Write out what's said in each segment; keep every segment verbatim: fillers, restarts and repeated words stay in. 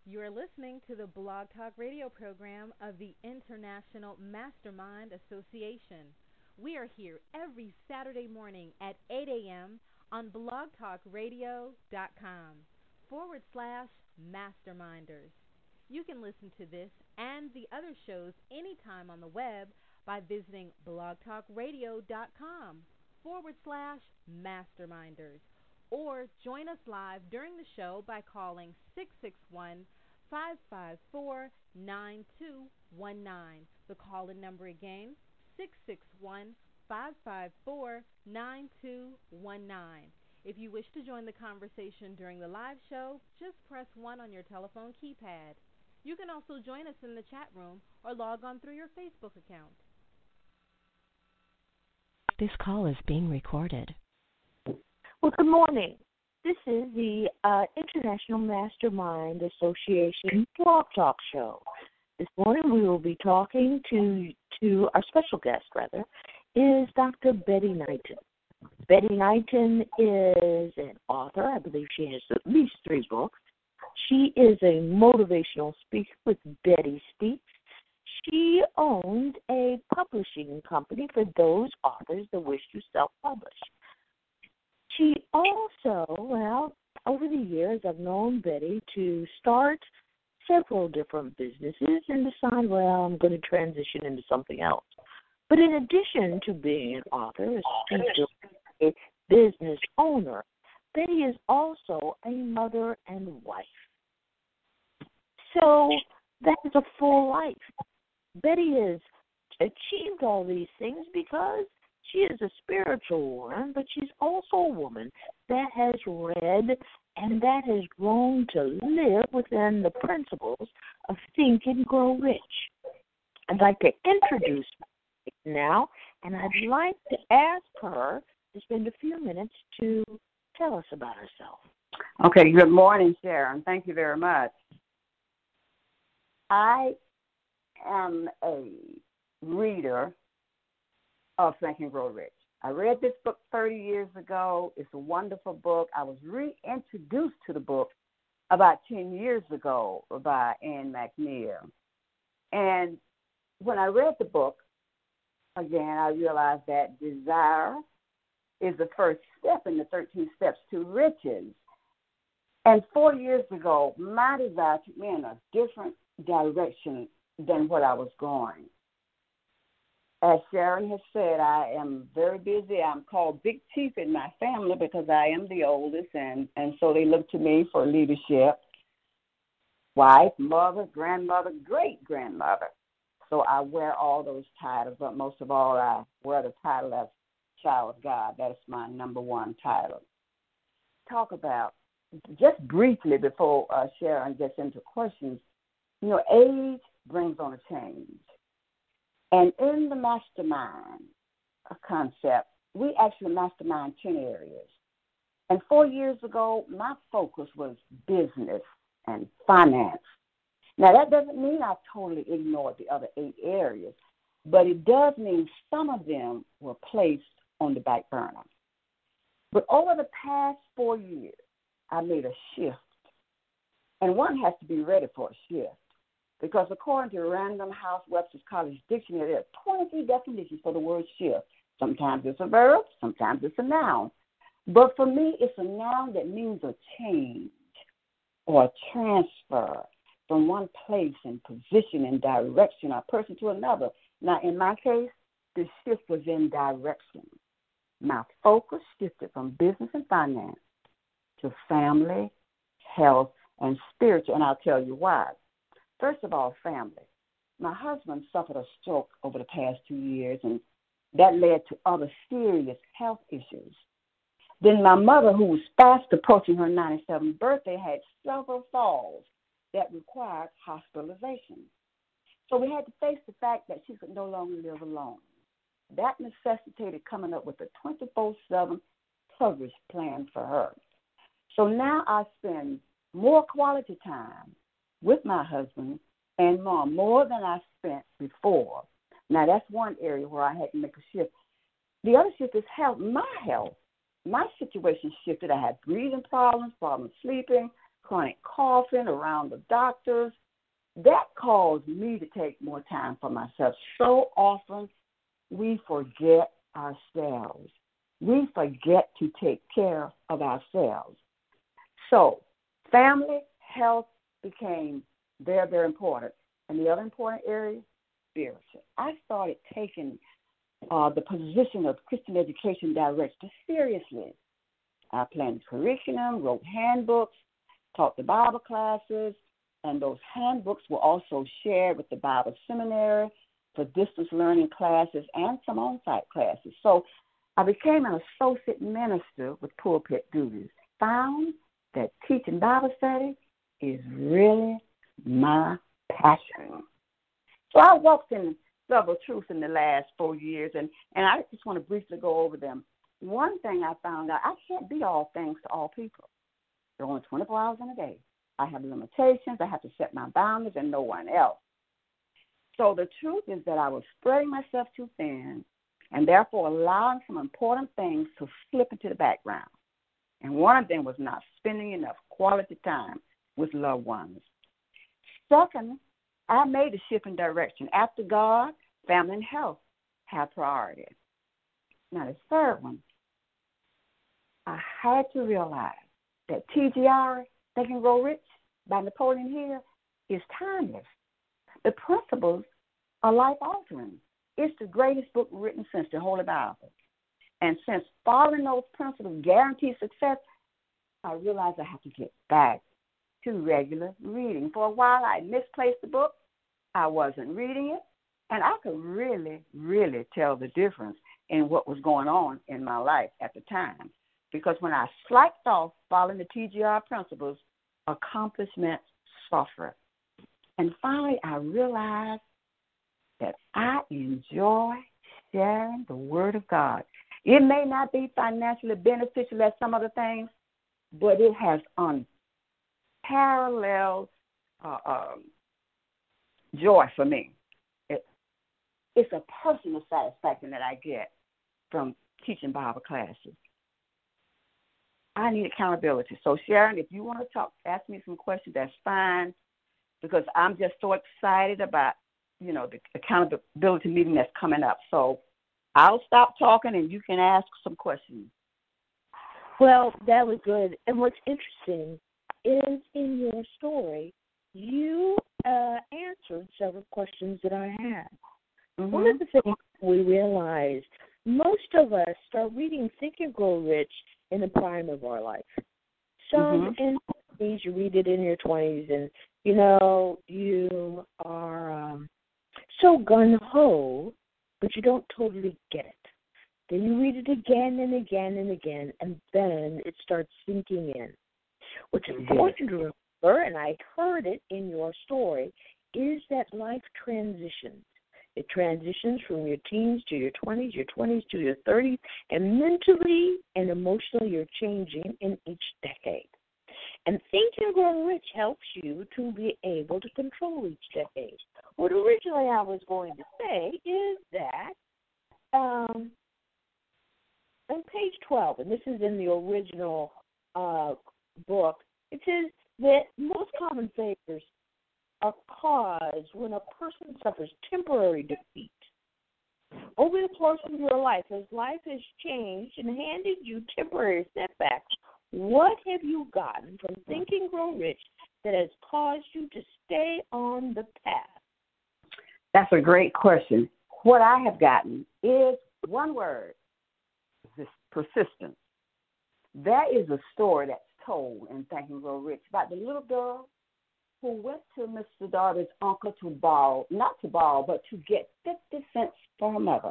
You are listening to the Blog Talk Radio program of the International Mastermind Association. We are here every Saturday morning at eight a.m. on blogtalkradio.com forward slash masterminders. You can listen to this and the other shows anytime on the web by visiting blogtalkradio.com forward slash masterminders. Or join us live during the show by calling six six one, five five four, nine two one nine. The call-in number again, six six one, five five four, nine two one nine. If you wish to join the conversation during the live show, just press one on your telephone keypad. You can also join us in the chat room or log on through your Facebook account. This call is being recorded. Well, good morning. This is the uh, International Mastermind Association Blog Talk Show. This morning we will be talking to to our special guest, rather, is Doctor Betty Knighton. Betty Knighton is an author. I believe she has at least three books. She is a motivational speaker with Betty Speaks. She owns a publishing company for those authors that wish to self-publish. She also, well, over the years, I've known Betty to start several different businesses and decide, well, I'm going to transition into something else. But in addition to being an author, a speaker, a business owner, Betty is also a mother and wife. So that is a full life. Betty has achieved all these things because she is a spiritual woman, but she's also a woman that has read and that has grown to live within the principles of Think and Grow Rich. I'd like to introduce her now, and I'd like to ask her to spend a few minutes to tell us about herself. Okay, good morning, Sharon. Thank you very much. I am a reader of Think and Grow Rich. I read this book thirty years ago. It's a wonderful book. I was reintroduced to the book about ten years ago by Anne McNear. And when I read the book, again, I realized that desire is the first step in the thirteen steps to riches. And four years ago, my desire took me in a different direction than what I was going. As Sharon has said, I am very busy. I'm called Big Chief in my family because I am the oldest, and, and so they look to me for leadership. Wife, mother, grandmother, great-grandmother. So I wear all those titles, but most of all, I wear the title as Child of God. That's my number one title. Talk about, just briefly before uh, Sharon gets into questions, you know, age brings on a change. And in the mastermind concept, we actually mastermind ten areas. And four years ago, my focus was business and finance. Now, that doesn't mean I totally ignored the other eight areas, but it does mean some of them were placed on the back burner. But over the past four years, I made a shift. And one has to be ready for a shift. Because according to Random House Webster's College Dictionary, there are twenty-three definitions for the word shift. Sometimes it's a verb, sometimes it's a noun. But for me, it's a noun that means a change or a transfer from one place and position and direction, a person to another. Now, in my case, the shift was in direction. My focus shifted from business and finance to family, health, and spiritual, and I'll tell you why. First of all, family. My husband suffered a stroke over the past two years, and that led to other serious health issues. Then my mother, who was fast approaching her ninety-seventh birthday, had several falls that required hospitalization. So we had to face the fact that she could no longer live alone. That necessitated coming up with a twenty-four seven coverage plan for her. So now I spend more quality time with my husband and mom, more than I spent before. Now, that's one area where I had to make a shift. The other shift is health. My health, my situation shifted. I had breathing problems, problems sleeping, chronic coughing around the doctors. That caused me to take more time for myself. So often we forget ourselves. We forget to take care of ourselves. So family health became very, very important. And the other important area, spiritual. I started taking uh, the position of Christian education director seriously. I planned curriculum, wrote handbooks, taught the Bible classes, and those handbooks were also shared with the Bible seminary for distance learning classes and some on-site classes. So I became an associate minister with pulpit duties, found that teaching Bible study is really my passion. So I walked in several truths in the last four years, and, and I just want to briefly go over them. One thing I found out, I can't be all things to all people. There are only twenty-four hours in a day. I have limitations. I have to set my boundaries and no one else. So the truth is that I was spreading myself too thin and therefore allowing some important things to slip into the background. And one of them was not spending enough quality time with loved ones. Second, I made a shift in direction. After God, family and health have priority. Now, the third one, I had to realize that T G R, Think and Grow Rich, by Napoleon Hill, is timeless. The principles are life-altering. It's the greatest book written since the Holy Bible. And since following those principles guarantees success, I realized I have to get back to regular reading. For a while, I misplaced the book. I wasn't reading it. And I could really, really tell the difference in what was going on in my life at the time. Because when I slacked off following the T G R principles, accomplishments suffered. And finally, I realized that I enjoy sharing the Word of God. It may not be financially beneficial as some other things, but it has unparalleled uh, um, joy for me. It, it's a personal satisfaction that I get from teaching Bible classes. I need accountability. So, Sharon, if you want to talk, ask me some questions, that's fine, because I'm just so excited about, you know, the accountability meeting that's coming up. So I'll stop talking and you can ask some questions. Well, that was good. And what's interesting is in your story, you uh, answered several questions that I had. Mm-hmm. One of the things we realized, most of us start reading Think and Grow Rich in the prime of our life. Some mm-hmm. in twenties, you read it in your twenties, and, you know, you are um, so gun-ho, but you don't totally get it. Then you read it again and again and again, and then it starts sinking in. What's important to remember, and I heard it in your story, is that life transitions. It transitions from your teens to your twenties, your twenties to your thirties, and mentally and emotionally you're changing in each decade. And Think and Grow Rich helps you to be able to control each decade. What originally I was going to say is that um, on page twelve, and this is in the original uh, book, it says that most common failures are caused when a person suffers temporary defeat. Over the course of your life, as life has changed and handed you temporary setbacks, what have you gotten from Think and Grow Rich that has caused you to stay on the path? That's a great question. What I have gotten is one word, this persistence. That is a story that's told in Think and Grow Rich about the little girl who went to Mister Darby's uncle to borrow, not to borrow, but to get fifty cents for her mother.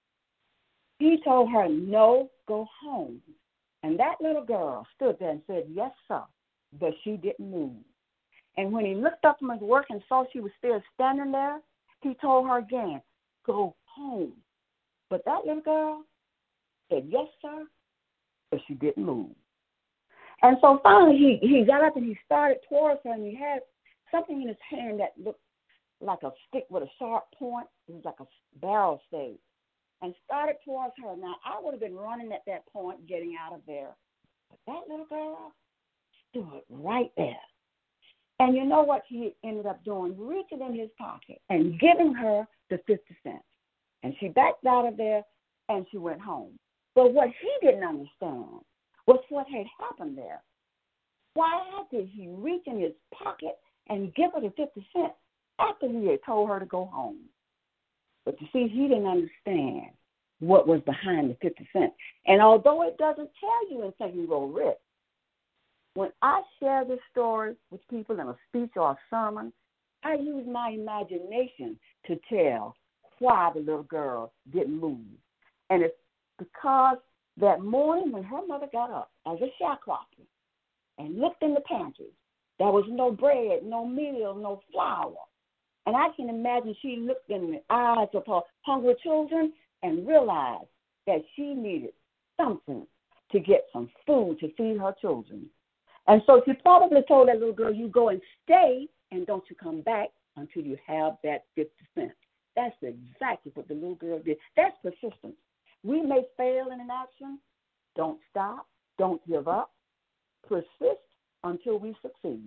He told her, no, go home. And that little girl stood there and said, yes, sir, but she didn't move. And when he looked up from his work and saw she was still standing there, he told her again, go home. But that little girl said, yes, sir, but she didn't move. And so finally he, he got up and he started towards her, and he had something in his hand that looked like a stick with a sharp point. It was like a barrel stave. And started towards her. Now, I would have been running at that point, getting out of there. But that little girl stood right there. And you know what he ended up doing? Reaching in his pocket and giving her the fifty cents. And she backed out of there and she went home. But what he didn't understand was what had happened there. Why did he reach in his pocket and give her the fifty cents after he had told her to go home? But you see, he didn't understand what was behind the fifty cents. And although it doesn't tell you in Think and Grow Rich, when I share this story with people in a speech or a sermon, I use my imagination to tell why the little girl didn't move. And it's because that morning when her mother got up as a sharecropper and looked in the pantry, there was no bread, no meal, no flour. And I can imagine she looked in the eyes of her hungry children and realized that she needed something to get some food to feed her children. And so she probably told that little girl, you go and stay and don't you come back until you have that fifty cents. That's exactly what the little girl did. That's persistence. We may fail in an action. Don't stop. Don't give up. Persist until we succeed.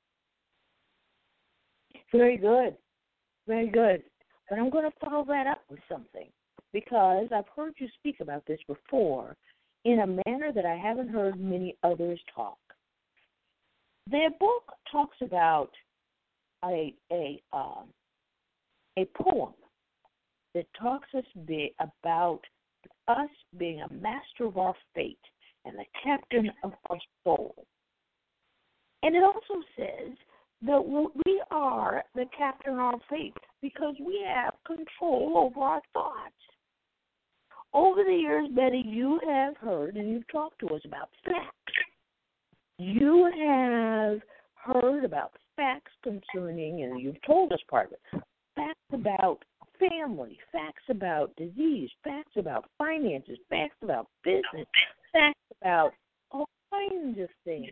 Very good. Very good. But I'm going to follow that up with something because I've heard you speak about this before in a manner that I haven't heard many others talk. Their book talks about a a um, a poem that talks us be, about us being a master of our fate and the captain of our soul. And it also says that we are the captain of our fate because we have control over our thoughts. Over the years, Betty, you have heard and you've talked to us about facts. You have heard about facts concerning, and you've told us part of it, facts about family, facts about disease, facts about finances, facts about business, facts about all kinds of things.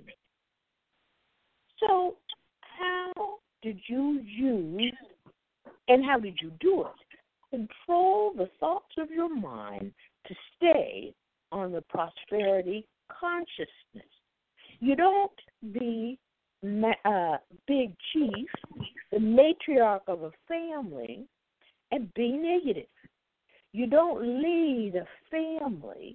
So how did you use, and how did you do it, control the thoughts of your mind to stay on the prosperity consciousness? You don't be uh, big chief, the matriarch of a family, and be negative. You don't lead a family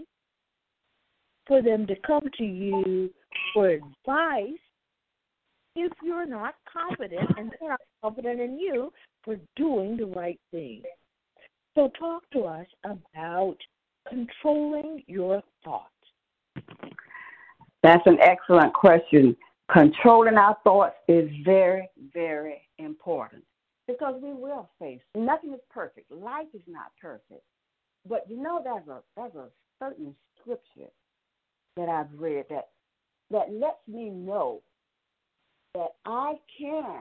for them to come to you for advice if you're not confident and they're not confident in you for doing the right thing. So talk to us about controlling your thoughts. That's an excellent question. Controlling our thoughts is very, very important because we will face, nothing is perfect. Life is not perfect. But you know, there's a, there's a certain scripture that I've read that, that lets me know that I can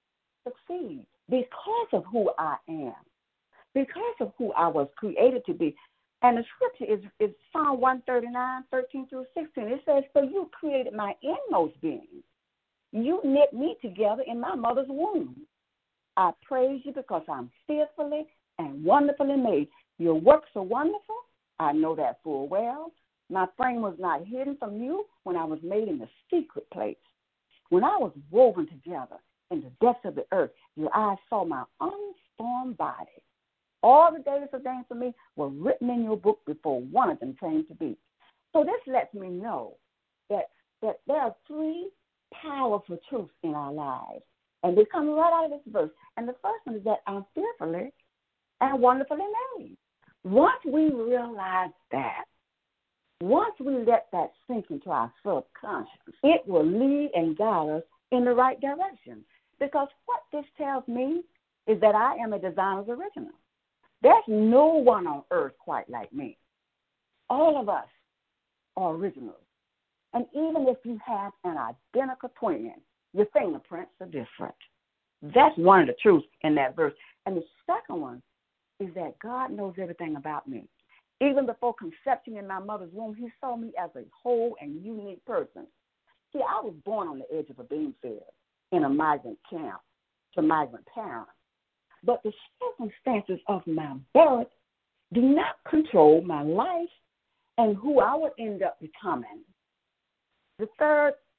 succeed because of who I am, because of who I was created to be. And the scripture is, is Psalm one thirty-nine, thirteen through sixteen. It says, for you created my inmost being. You knit me together in my mother's womb. I praise you because I'm fearfully and wonderfully made. Your works are wonderful. I know that full well. My frame was not hidden from you when I was made in the secret place. When I was woven together in the depths of the earth, your eyes saw my unformed body. All the days ordained for me were written in your book before one of them came to be. So this lets me know that, that there are three powerful truths in our lives. And they come right out of this verse. And the first one is that I'm fearfully and wonderfully made. Once we realize that, once we let that sink into our subconscious, it will lead and guide us in the right direction. Because what this tells me is that I am a designer's original. There's no one on earth quite like me. All of us are originals. And even if you have an identical twin, your fingerprints are different. That's one of the truths in that verse. And the second one is that God knows everything about me. Even before conception in my mother's womb, he saw me as a whole and unique person. See, I was born on the edge of a bean field in a migrant camp to migrant parents. But the circumstances of my birth do not control my life and who I would end up becoming. The third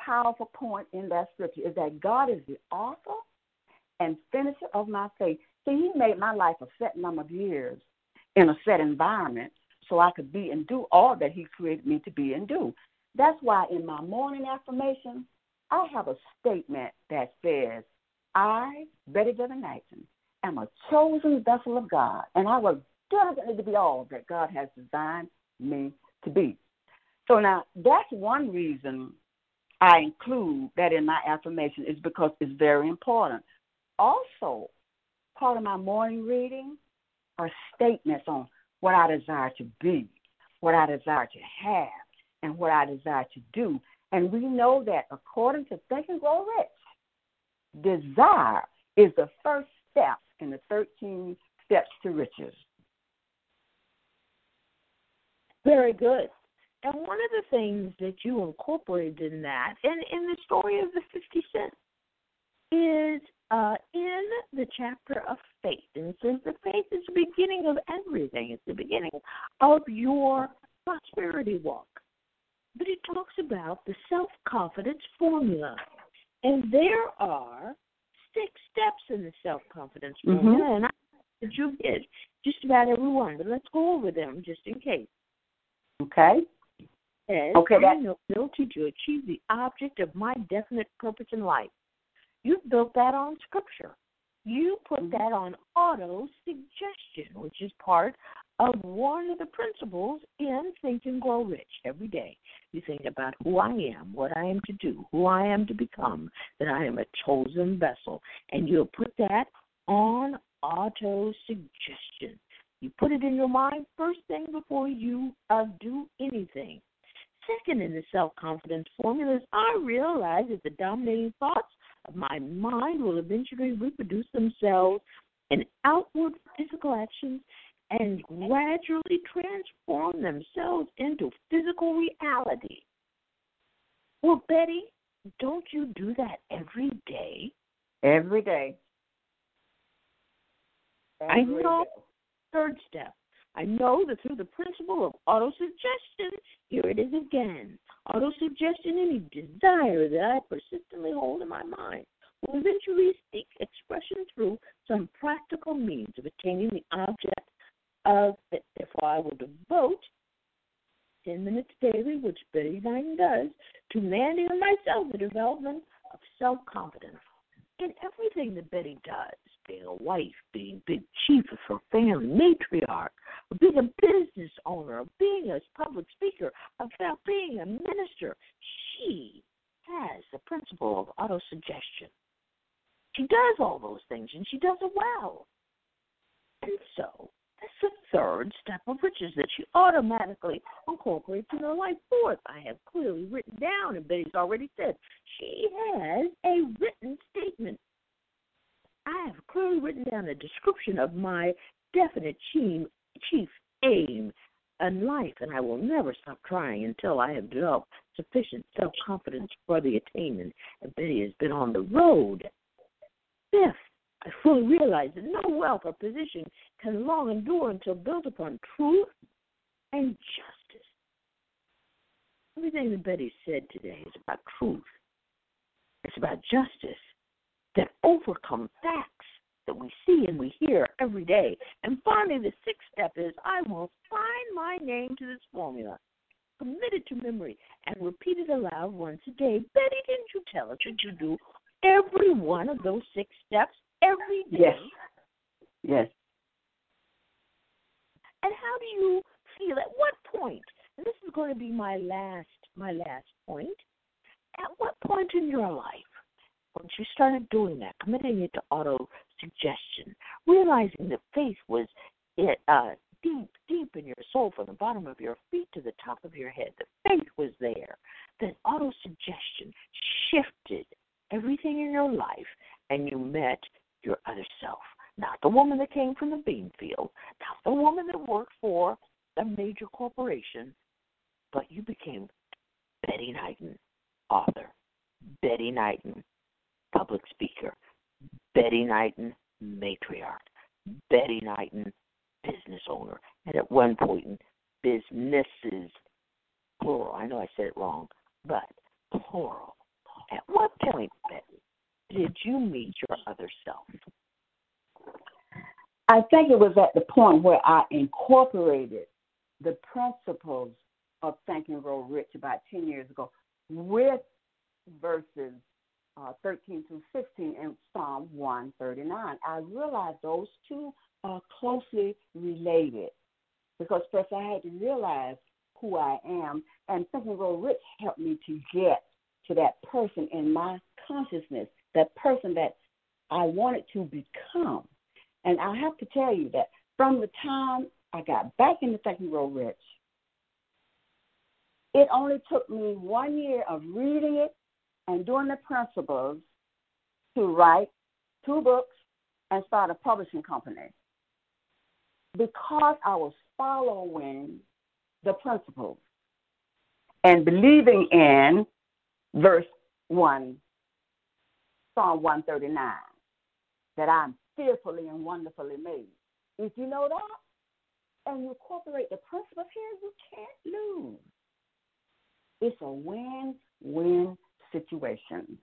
powerful point in that scripture is that God is the author and finisher of my faith. See, he made my life a set number of years in a set environment so I could be and do all that he created me to be and do. That's why in my morning affirmation, I have a statement that says, I, Betty Devin Knighton, am a chosen vessel of God, and I was diligently to be all that God has designed me to be. So now, that's one reason I include that in my affirmation, is because it's very important. Also, part of my morning reading are statements on what I desire to be, what I desire to have, and what I desire to do. And we know that according to Think and Grow Rich, desire is the first step in the thirteen steps to riches. Very good. And one of the things that you incorporated in that, and in the story of the fifty cents, is uh, in the chapter of faith. And it says the faith is the beginning of everything. It's the beginning of your prosperity walk. But it talks about the self-confidence formula. And there are six steps in the self-confidence formula. Mm-hmm. And I that you did just about every one. But let's go over them just in case. Okay. As okay, I know ability to achieve the object of my definite purpose in life. You built that on Scripture. You put mm-hmm. that on auto-suggestion, which is part of one of the principles in Think and Grow Rich every day. You think about who I am, what I am to do, who I am to become, that I am a chosen vessel, and you'll put that on auto-suggestion. You put it in your mind first thing before you uh, do anything. Second in the self-confidence formula is I realize that the dominating thoughts of my mind will eventually reproduce themselves in outward physical actions and gradually transform themselves into physical reality. Well, Betty, don't you do that every day? Every day. Every I know. Day. Third step. I know that through the principle of autosuggestion, here it is again. Autosuggestion, any desire that I persistently hold in my mind will eventually seek expression through some practical means of attaining the object of it. Therefore, I will devote ten minutes daily, which Betty Knighton does, to managing myself the development of self-confidence. In everything that Betty does, being a wife, being big chief of her family, matriarch, being a business owner, being a public speaker, about being a minister, she has the principle of autosuggestion. She does all those things, and she does it well. And so that's the third step of riches that she automatically incorporates in her life. Fourth, I have clearly written down, and Betty's already said, she has a written statement. I have clearly written down a description of my definite chief aim in life, and I will never stop trying until I have developed sufficient self-confidence for the attainment. And Betty has been on the road. Fifth, I fully realize that no wealth or position can long endure until built upon truth and justice. Everything that Betty said today is about truth. It's about justice that overcome facts that we see and we hear every day. And finally, the sixth step is I will sign my name to this formula, commit it to memory, and repeat it aloud once a day. Betty, didn't you tell us that you do every one of those six steps every day? Yes. Yes. And how do you feel? At what point? And this is going to be my last, my last point. At what point in your life, once you started doing that, committing it to auto-suggestion, realizing that faith was it, uh, deep, deep in your soul, from the bottom of your feet to the top of your head, the faith was there, that auto-suggestion shifted everything in your life, and you met your other self. Not the woman that came from the bean field, not the woman that worked for a major corporation, but you became Betty Knighton, author, Betty Knighton, public speaker, Betty Knighton, matriarch, Betty Knighton, business owner, and at one point, businesses, plural. I know I said it wrong, but plural. At what point, Betty, did you meet your other self? I think it was at the point where I incorporated the principles of Think and Grow Rich about ten years ago with verses uh, thirteen through fifteen in Psalm one thirty-nine. I realized those two are closely related because first I had to realize who I am, and Think and Grow Rich helped me to get to that person in my consciousness, that person that I wanted to become. And I have to tell you that from the time I got back into Think and Grow Rich, it only took me one year of reading it and doing the principles to write two books and start a publishing company because I was following the principles and believing in verse one, Psalm one thirty-nine, that I'm fearfully and wonderfully made. If you know that and you incorporate the principles here, you can't lose. It's a win-win situation.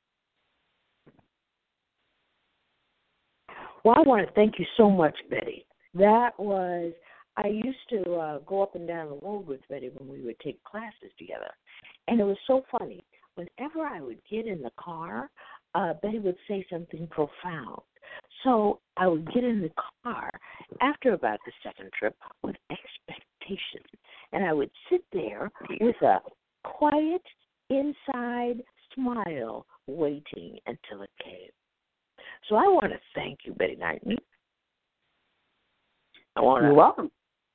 Well, I want to thank you so much, Betty. That was, I used to uh, go up and down the road with Betty when we would take classes together. And it was so funny. Whenever I would get in the car, uh, Betty would say something profound. So I would get in the car after about the second trip with expectation. And I would sit there with a quiet inside smile waiting until it came. So I want to thank you, Betty Knighton. I want to. You're welcome.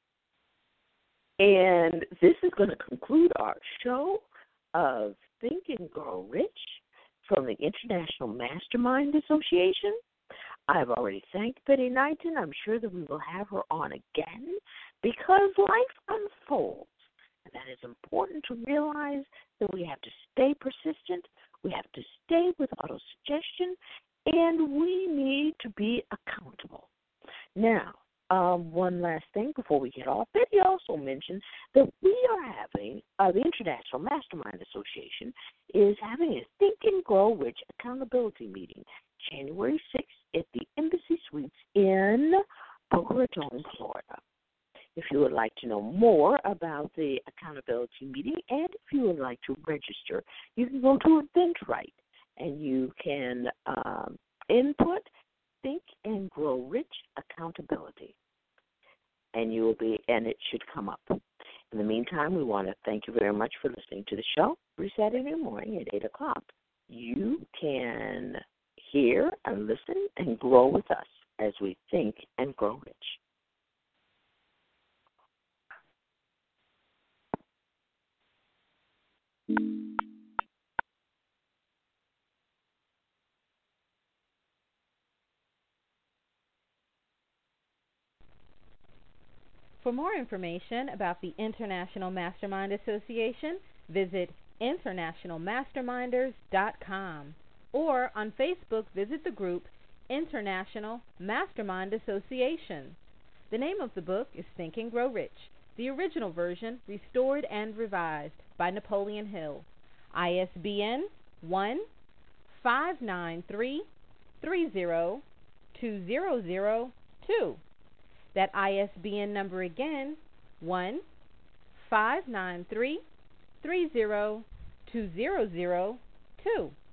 And this is going to conclude our show of Think and Grow Rich from the International Mastermind Association. I've already thanked Betty Knighton. I'm sure that we will have her on again because life unfolds. And that is important to realize that we have to stay persistent, we have to stay with autosuggestion, and we need to be accountable. Now, um, one last thing before we get off. Betty also mentioned that we are having, uh, the International Mastermind Association is having a Think and Grow Rich accountability meeting January sixth at the Embassy Suites in Boca Raton, Florida. If you would like to know more about the accountability meeting and if you would like to register, you can go to Eventbrite and you can um, input Think and Grow Rich Accountability, and you will be, and it should come up. In the meantime, we want to thank you very much for listening to the show every Saturday morning at eight o'clock. You can hear and listen and grow with us as we think and grow rich. For more information about the International Mastermind Association, visit international masterminders dot com or on Facebook visit the group International Mastermind Association. The name of the book is Think and Grow Rich, the original version restored and revised by Napoleon Hill. I S B N one five nine three three zero two zero zero two. That I S B N number again, one five nine three three zero two zero zero two.